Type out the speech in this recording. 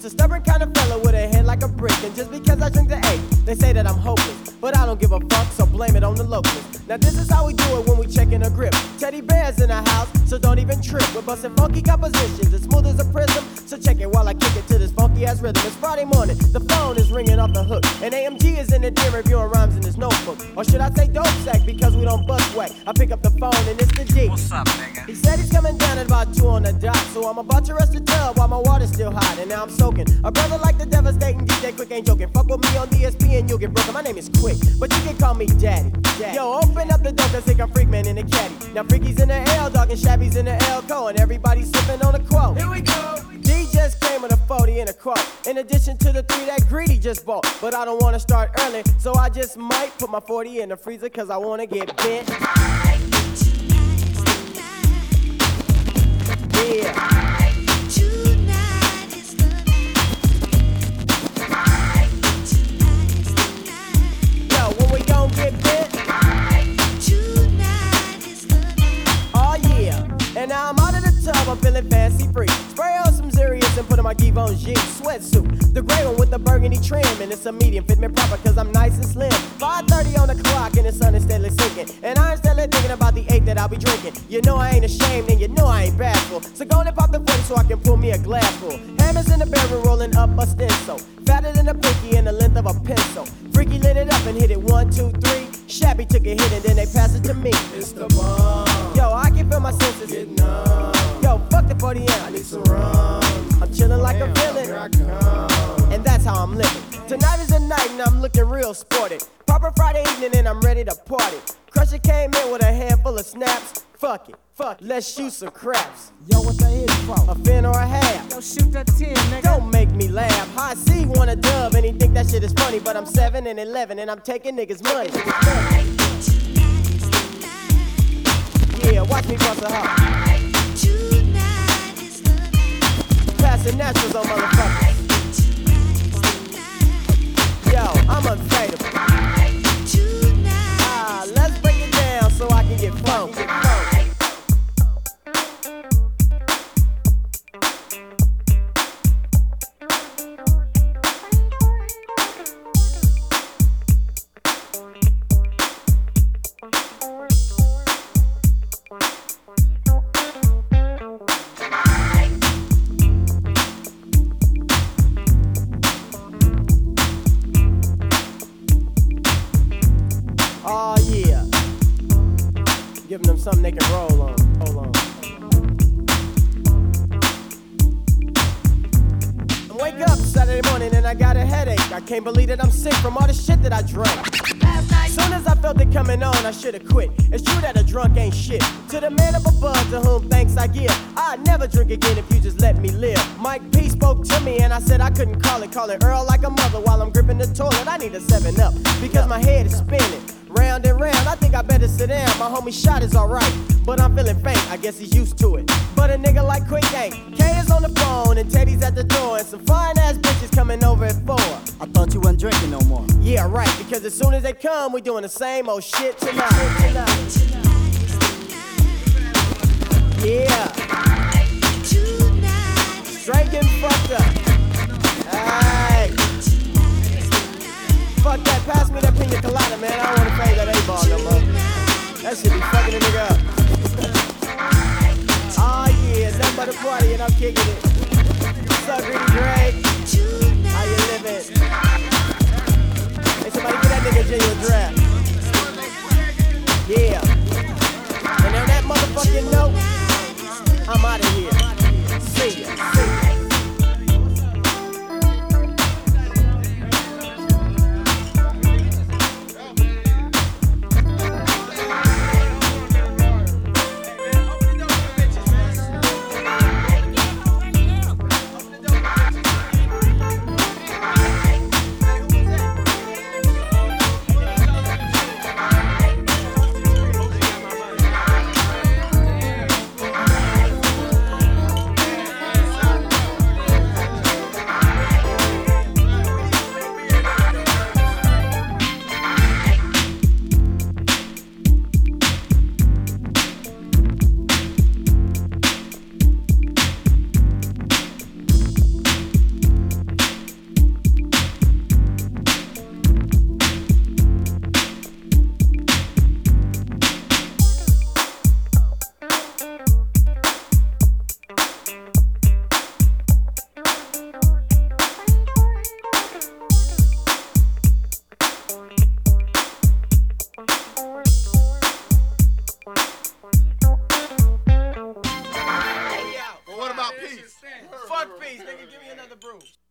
a stubborn kind of fella with a head like a brick. And just because I drink the A, they say that I'm hopeless. But I don't give a fuck, so blame it on the locals. Now this is how we do it when we checkin' a grip. Teddy bears in the house, so don't even trip. We're bustin' funky compositions, as smooth as a prism. So check it while I kick it to this funky ass rhythm. It's Friday morning, the phone is ringing off the hook. And AMG is in the den reviewing rhymes in his notebook. Or should I say dope sack, because we don't bust whack. I pick up the phone and it's the G. What's up, nigga? He said he's coming down at about 2 on the dot. So I'm about to rest the tub while my water's still hot. And now I'm soaking. A brother like the devastating DJ Quick ain't joking. Fuck with me on DSP and you'll get broken. My name is Quick, but you can call me Daddy. Yo, open up the door cause think I'm Freak Man in the caddy. Now Freaky's in the L, dog, and Shabby's in the L Co. And everybody's sipping on a quote. Here we go. D just came with a 40 and a quote. In addition to the 3 that Greedy just bought. But I don't wanna start early, so I just might put my 40 in the freezer cause I wanna get bent. Yeah. Yo, when we gon' get bent? Oh yeah. And now I'm out of the tub, I'm feeling fancy free. Spray on some Zerius and put on my Givenchy sweatsuit. The gray one with the burgundy trim, and it's a medium, fit me proper cause I'm nice and slim. 5:30 on the clock and the sun is steadily sinking. And I'm steadily thinking about the 8 that I'll be drinking. You know I ain't ashamed and you know I ain't bashful. So go and pop the 40 so I can pull me a glass full. Hammers in the barrel rolling up a stencil. Fatter than a pinky and the length of a pencil. Freaky lit it up and hit it 1, 2, 3. Shabby took a hit and then they passed it to me. It's the bomb. Yo, I can feel my senses. Get numb. Yo, fuck the 40 ounce. I need some rum. I'm chillin' like a villain. Here I come. And that's how I'm living. Tonight is the night and I'm looking real sporty. Proper Friday evening and I'm ready to party. Crusher came in with a handful of snaps. Fuck it, let's shoot some craps. Yo, what the is for? A fin or a half. Yo, shoot that 10, nigga. Don't make me laugh. High C want a dub and he think that shit is funny. But I'm 7 and 11 and I'm taking niggas' money. Yeah, watch me bust a hop. Passing naturals on motherfuckers. Yo, I'm unfadable. Let's break it down so I can get funky. Oh yeah, giving them something they can roll on. Hold on. I wake up Saturday morning and I got a headache. I can't believe that I'm sick from all the shit that I drank. Soon as I felt it coming on, I should've quit. It's true that a drunk ain't shit. To the man up above, to whom thanks I give. I'd never drink again if you just let me live. Mike P spoke to me and I said I couldn't call it Earl like a mother while I'm gripping the toilet. I need a 7-Up because my head is spinning. Round and round, I think I better sit down. My homie shot is alright, but I'm feeling faint, I guess he's used to it. But a nigga like Quick ain't. K is on the phone and Teddy's at the door. And some fine ass bitches coming over at 4. I thought you wasn't drinking no more. Yeah, right, because as soon as they come, we doing the same old shit tonight. Yeah. Straight getting fucked up. Aight. Fuck that, pass me that pina colada, man. I don't wanna pay that A-ball no more. That shit be fucking a nigga up. Oh yeah, it's nothing but a party and I'm kicking it. What's up, Greedy Drake? How you living? Hey, somebody get that nigga a genuine draft. Yeah. And on that motherfucking note, I'm out of here. See ya. Fuck peace, nigga. Give me another brew.